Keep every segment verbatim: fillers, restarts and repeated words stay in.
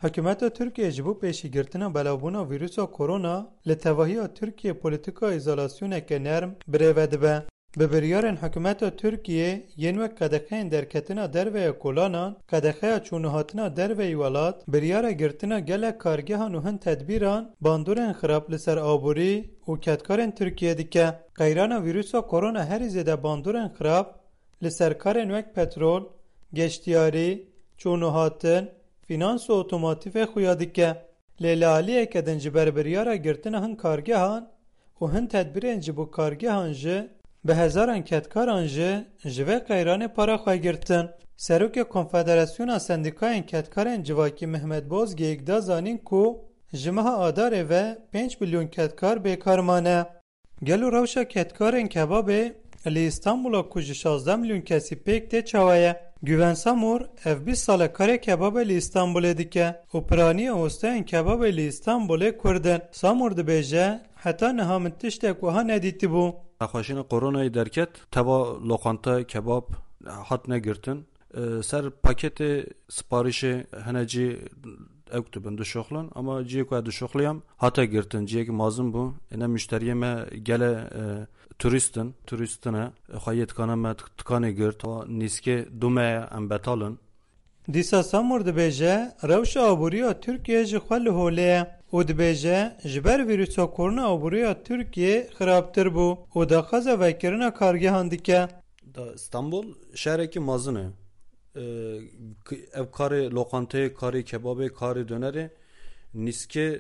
Hikûmeta Tirkiye ji bo pêşîgirtina belavbûna vîrusa korona li tevahiya Tirkiye polîtika îzolasyoneke nerm birêve dibe. Bi biryarên hikûmeta Tirkiye yên wek qedexeyên derketina derveya kolanan, qedexeya çûnûhatina derveyî welat, biryara girtina gelek kargehan û hin tedbîran bandorên xirab li ser aborî û ketkarên Tirkiye dike. Qeyrana vîrusa korona herî zêde bandorên xirab li ser karên wek petrol, geştiyarî, çûnûhatin, fînans û otomotîvê xuya dike. Lê li aliyeke din ji ber biryara girtina hin kargehan û hin tedbîrên ji bo kargehan jî bi hezaran ketkaran jî ji vê qeyranê para xwe girtin. Serokê Konfederasyona Sendîkayên Ketkarên Civakî Mehmet Bozgeyik da zanîn ku ji meha Adarê ve pênc milyon ketkar bêkar mane. Gelo rewşa ketkarên kebabê li İstanbul'a ku ji şazdeh milyon kesî pêk tê çawa ye. Güven Samur ev bîst sal e karê kebabê li İstanbulê dike û piraniya osteyên kebabê li İstanbulê Kurdin. Samur dibêje heta niha min tiştek wiha nedîtibû. Nexweşîna koronayê derket teva lokanta kebab hat negirtin. Ser paketê siparîşê hene cî ew dibin dişoxlin ama ciyê ku dişoxliyam hate girtin. Ciyekî mazin bû. Ene müşteriyê me gele turistin, turistine xwe tkana me tikanê girt. Nîskê du me em betalin. Dîsa Samur dibêje rewşa aboriya Tirkiye ji xwe li holê ye û dibêje ji ber vîrusa korona aboriya Tirkiye xirabtir bû û daxwaza vekirina kargehan dike. Da İstanbul şehrekî mazin e. Ev karê lokantayê, karê kebabê, karê dönerê nîskê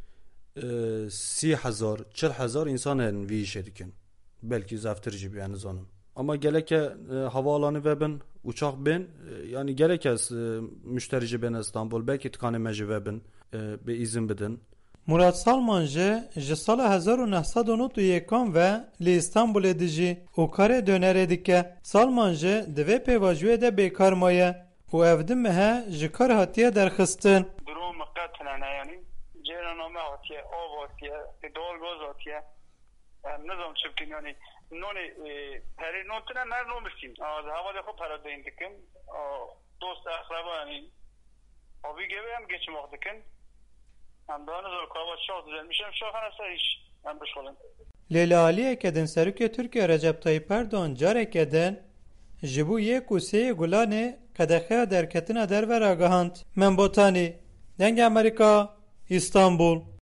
sî hezar, çil hezar însan hene vî işê dikin. Belkî zevtir jî yani zanim. Ama geleke havaalanı vebin, uçak bin, yani gerek ez müşteri jî bin İstanbul, belki tıkanê me jî vebin, bir izin bidin. Murat Salman jî ji sala hezar û neh sed û nod û yêkan ve li İstanbulê dijî û karê dönerê dike. Salman jî di vê pêvajiyê de bêkar maye û ev din mehe ji kar hatiye derxistin. Durum qetlen yani cêrana me hatiye, av hatiye, doğalgaz hatiye. Nizam çiftkin yani nonê perê notine mer nomişîn. Hava de xwe para deyên dikin. Dost akraba yani avî gevê em geçmek dikin. Em daha nizam kava şah düzelmişim. Şahane ser iş. Em bişxolin. Lê li aliyeke din Serokê Tirkiye Recep Tayyip Erdoğan careke din ji bo yek û sêyê gulanê qedexeya derketina derve ragihand. Min botanî. Dengê Amerîka, İstanbul.